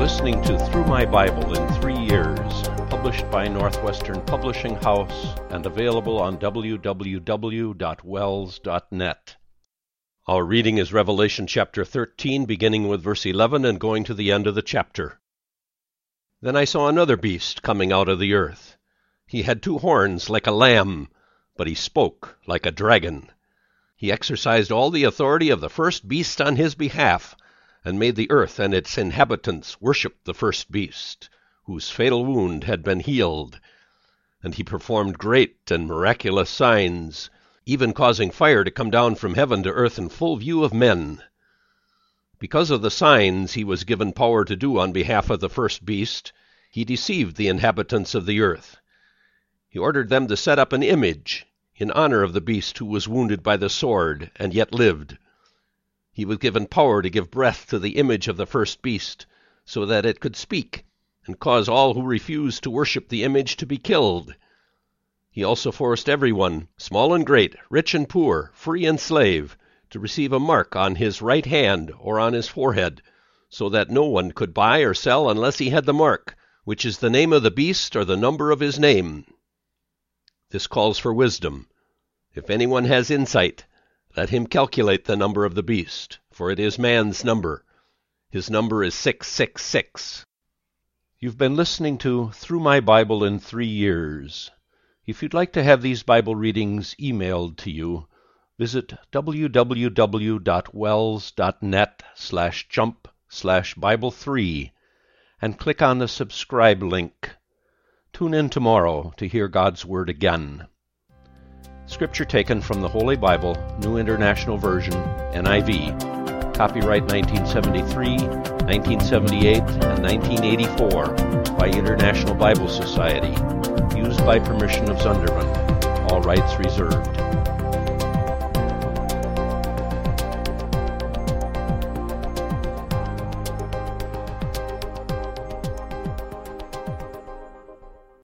listening to Through My Bible in 3 Years, published by Northwestern Publishing House and available on www.wells.net. Our reading is Revelation chapter 13, beginning with verse 11 and going to the end of the chapter. Then I saw another beast coming out of the earth. He had 2 horns like a lamb, but he spoke like a dragon. He exercised all the authority of the first beast on his behalf, and made the earth and its inhabitants worship the first beast, whose fatal wound had been healed. And he performed great and miraculous signs, even causing fire to come down from heaven to earth in full view of men. Because of the signs he was given power to do on behalf of the first beast, he deceived the inhabitants of the earth. He ordered them to set up an image in honor of the beast who was wounded by the sword and yet lived. He was given power to give breath to the image of the first beast, so that it could speak and cause all who refused to worship the image to be killed. He also forced everyone, small and great, rich and poor, free and slave, to receive a mark on his right hand or on his forehead, so that no one could buy or sell unless he had the mark, which is the name of the beast or the number of his name. This calls for wisdom. If anyone has insight, let him calculate the number of the beast, for it is man's number. His number is 666. You've been listening to Through My Bible in 3 Years. If you'd like to have these Bible readings emailed to you, visit www.wells.net/jump/Bible3 and click on the subscribe link. Tune in tomorrow to hear God's Word again. Scripture taken from the Holy Bible, New International Version, NIV. Copyright 1973, 1978, and 1984 by International Bible Society. Used by permission of Zunderman. All rights reserved.